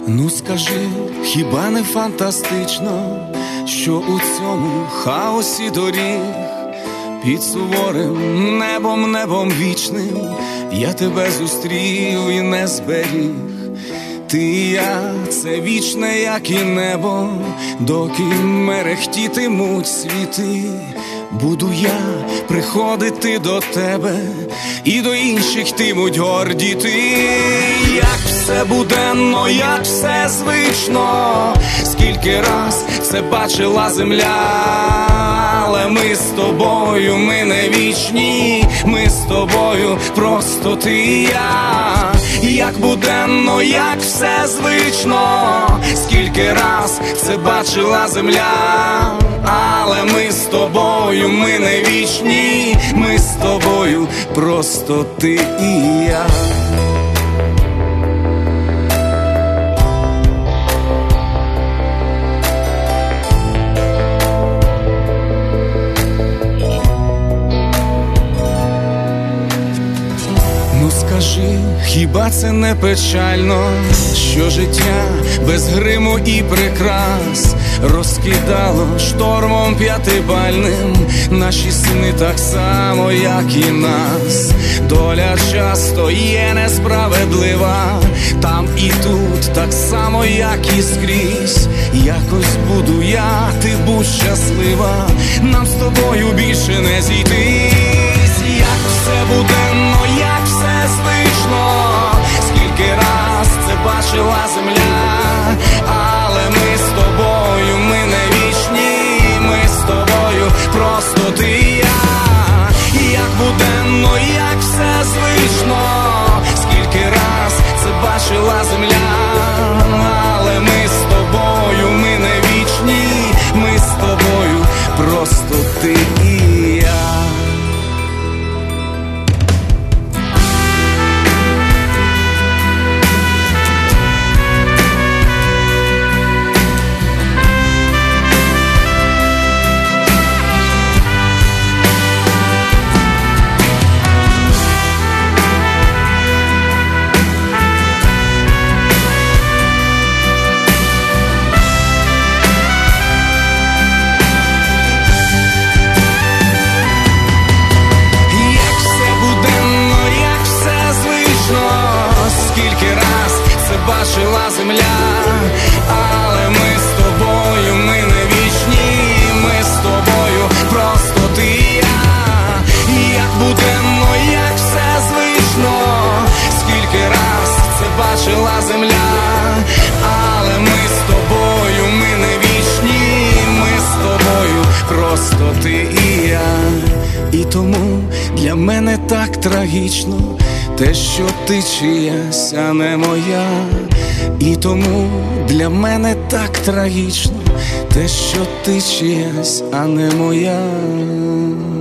Ну скажи, хіба не фантастично, що у цьому хаосі доріг під суворим небом вічним я тебе зустрів і не зберіг. Ти і я – це вічне, як і небо, доки мерехтітимуть світи. Буду я приходити до тебе, і до інших йтимуть гордіти. Як все буденно, як все звично, скільки раз це бачила земля. Але ми з тобою, ми не вічні, ми з тобою просто ти і я. Як буденно, як все звично, скільки раз це бачила земля. Але ми з тобою, ми не вічні, ми з тобою просто ти і я. Ну скажи, хіба це не печально, що життя без гриму і прикрас розкидало штормом п'ятибальним наші сни так само, як і нас. Доля часто є несправедлива, там і тут так само, як і скрізь. Якось буду я, ти будь щаслива, нам з тобою більше не зійтись. Як все буденно, як все звично, скільки раз це бачила земля. Але ми з тобою, ми не вічні, ми з тобою просто ти і я. Як буденно, як все звично, скільки раз це бачила земля. Але ми з тобою, ми не вічні, ми з тобою просто ти і я. Бачила земля, але ми з тобою, ми не вічні, ми з тобою просто ти і я. Як буденно, як все звично, скільки раз це бачила земля. Але ми з тобою, ми не вічні, ми з тобою просто ти і я. І тому для мене так трагічно те, що ти чиясь, а не моя. І тому для мене так трагічно те, що ти чиясь, а не моя.